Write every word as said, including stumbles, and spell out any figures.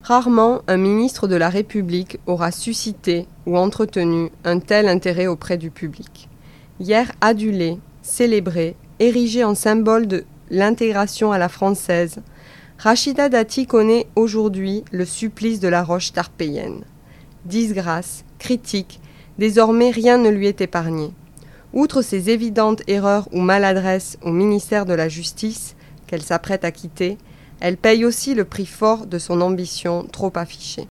Rarement un ministre de la République aura suscité ou entretenu un tel intérêt auprès du public. Hier adulé, célébré, érigé en symbole de l'intégration à la française, Rachida Dati connaît aujourd'hui le supplice de la roche tarpéienne. Disgrâce, critique, désormais rien ne lui est épargné. Outre ses évidentes erreurs ou maladresses au ministère de la Justice, qu'elle s'apprête à quitter, elle paye aussi le prix fort de son ambition trop affichée.